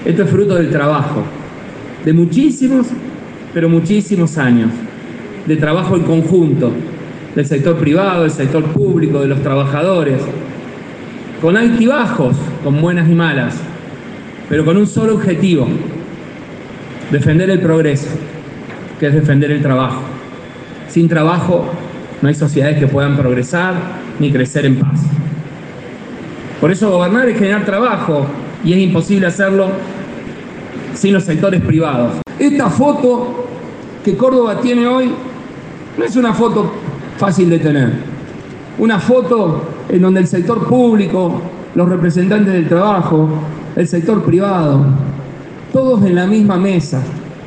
Esto es fruto del trabajo, de muchísimos, pero muchísimos años, de trabajo en conjunto, del sector privado, del sector público, de los trabajadores, con altibajos, con buenas y malas, pero con un solo objetivo: defender el progreso, que es defender el trabajo. Sin trabajo no hay sociedades que puedan progresar ni crecer en paz. Por eso gobernar es generar trabajo, y es imposible hacerlo sin los sectores privados. Esta foto que Córdoba tiene hoy no es una foto fácil de tener. Una foto en donde el sector público, los representantes del trabajo, el sector privado, todos en la misma mesa,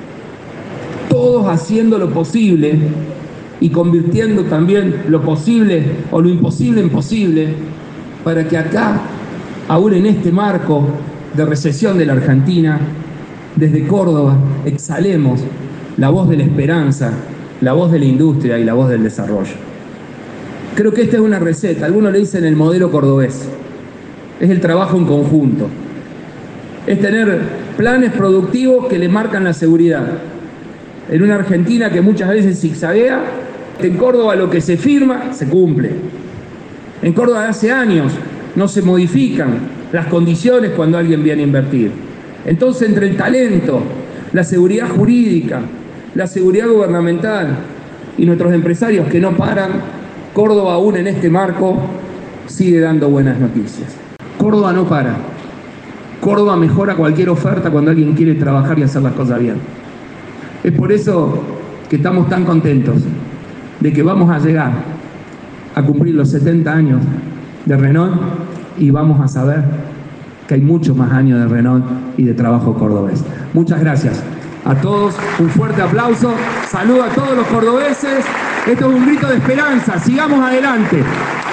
todos haciendo lo posible y convirtiendo también lo posible o lo imposible en posible para que acá, aún en este marco de recesión de la Argentina, desde Córdoba exhalemos la voz de la esperanza, la voz de la industria y la voz del desarrollo. Creo que esta es una receta, algunos le dicen el modelo cordobés, es el trabajo en conjunto, es tener planes productivos que le marcan la seguridad. En una Argentina que muchas veces zigzaguea, en Córdoba lo que se firma se cumple. En Córdoba hace años no se modifican las condiciones cuando alguien viene a invertir. Entonces, entre el talento, la seguridad jurídica, la seguridad gubernamental y nuestros empresarios que no paran, Córdoba aún en este marco sigue dando buenas noticias. Córdoba no para. Córdoba mejora cualquier oferta cuando alguien quiere trabajar y hacer las cosas bien. Es por eso que estamos tan contentos de que vamos a llegar a cumplir los 70 años de Renault y vamos a saber que hay muchos más años de Renault y de trabajo cordobés. Muchas gracias a todos, un fuerte aplauso, saludo a todos los cordobeses, esto es un grito de esperanza, sigamos adelante.